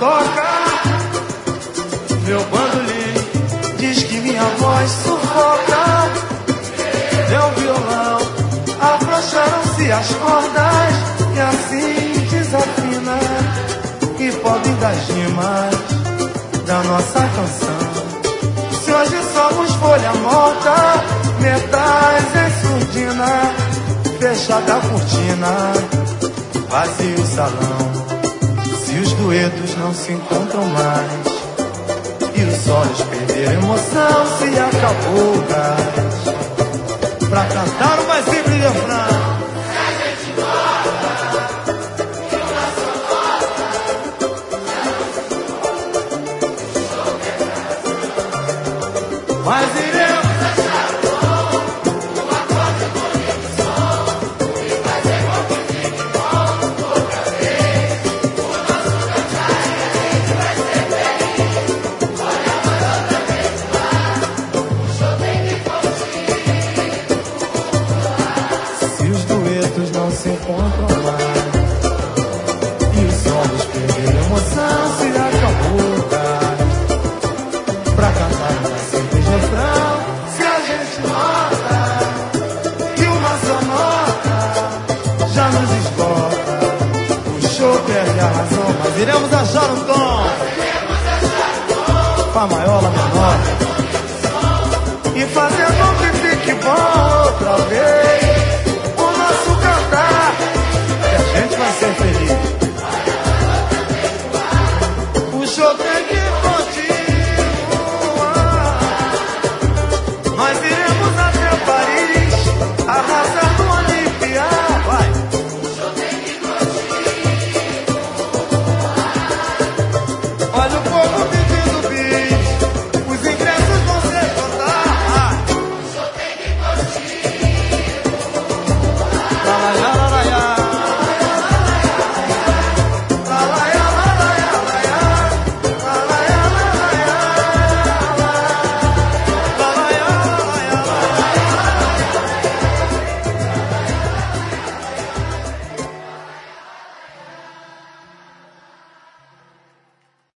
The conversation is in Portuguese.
toca. Meu bandolim diz que minha voz sufoca. Meu violão afrouxaram-se as cordas e assim desafina e podem das rimas da nossa canção. Se hoje somos folha morta, metais em surdina, fechada a cortina, vazio o salão. Se os duetos não se encontram mais e os olhos perderam emoção, se acabou o gás pra cantar o mais simples refrão. Se a gente gosta e o nosso gosta, Mas iremos achar bom uma coisa bonita de som e fazer com que fique bom outra vez. O nosso cantar e a gente vai ser feliz. Olha, mas outra vez lá, o show tem que continuar. se os duetos não se encontram mais e os olhos perderam emoção, se acabou o gás pra cantar o mais simples refrão. Se a gente nota que uma só nota já nos esgota, o show perde a razão, mas iremos achar um tom, Fá maior, Lá menor, e fazer com que fique bom outra vez o nosso cantar, que a gente vai ser feliz. O show tem que continuar. Nós iremos até Paris,